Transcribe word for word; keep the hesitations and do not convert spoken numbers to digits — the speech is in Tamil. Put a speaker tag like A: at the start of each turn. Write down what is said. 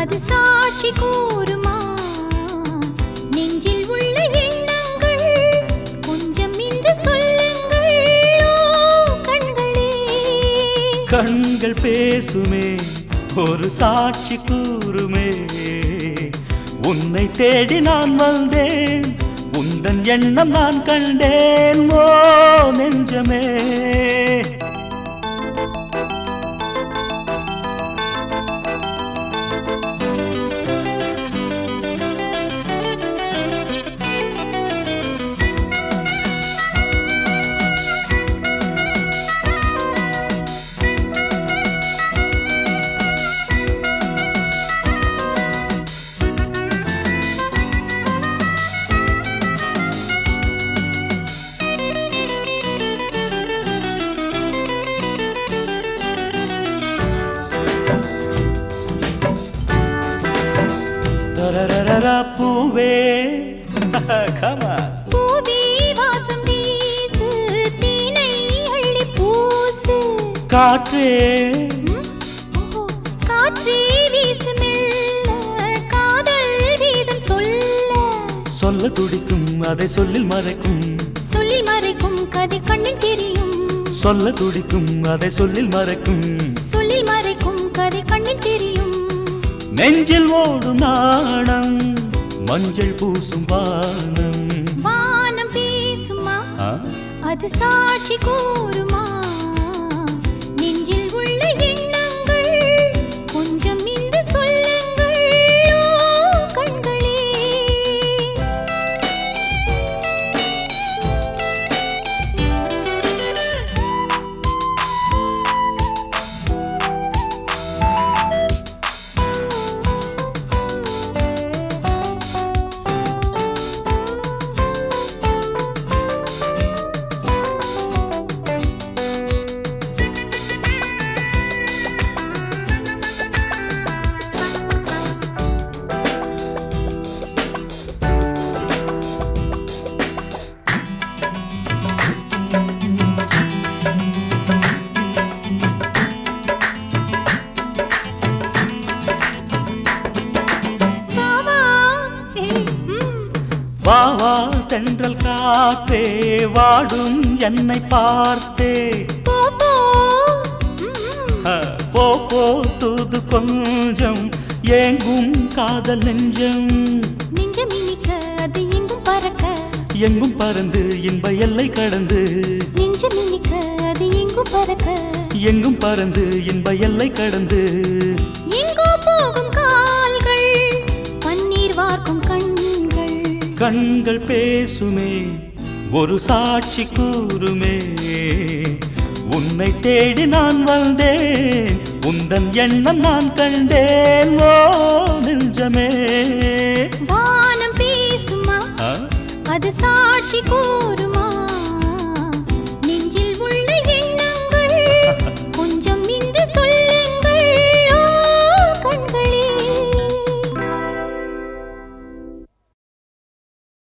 A: அது சாட்சி கூறுமா நெஞ்சில் உள்ள எண்ணங்கள் கொஞ்சம் இன்று சொல்லுங்கள் ஓ கண்களே
B: கண்கள் பேசுமே ஒரு சாட்சி கூறுமே உன்னை தேடி நான் வந்தேன் உந்தன் எண்ணம் நான் கண்டேன் ஓ நெஞ்சமே பூவே
A: பூவே வாசம் வீசு தீனை அள்ளி பூசு
B: காற்றே
A: காற்றே வீசு மெல்ல காதல் வீதம் சொல்ல
B: சொல்ல துடிக்கும் அதை சொல்லில் மறைக்கும்
A: சொல்லில் மறைக்கும் கதை கண்ணில் தெரியும்
B: சொல்ல துடிக்கும் அதை சொல்லில் மறைக்கும்
A: சொல்லில் மறைக்கும் கதை கண்ணில் தெரியும்
B: நெஞ்சில் ஓடும் நாணம் மஞ்சள் பூசும் வானம்
A: வானம் பேசுமா அது சாட்சி கூறுமா நெஞ்சில் உள்ள எண்ணங்கள் கொஞ்சம் இன்று சொல்லுங்கள் ஓ கண்களே
B: வா வா தென்றல் காத்தே வாடும் என்னை பார்த்தே
A: போ
B: போ போ தூது கொஞ்சம் ஏங்கும் காதல் நெஞ்சம்
A: நெஞ்சம் இனிக்க அது எங்கும் பறக்க
B: எங்கும் பறந்து இன்ப எல்லை கடந்து
A: நெஞ்சம் இனிக்க அது எங்கும் பறக்க
B: எங்கும் பறந்து இன்ப எல்லை கடந்து
A: எங்கோ போகும் கால்கள் பன்னீர் வார்க்கும் கண்கள்
B: கண்கள் பேசுமே ஒரு சாட்சி கூறுமே உன்னை தேடி நான் வந்தேன் உந்தன் எண்ணம் நான் கண்டேன் ஓ நெஞ்சமே
A: வானம் பேசுமா அது சாட்சி கூறுமா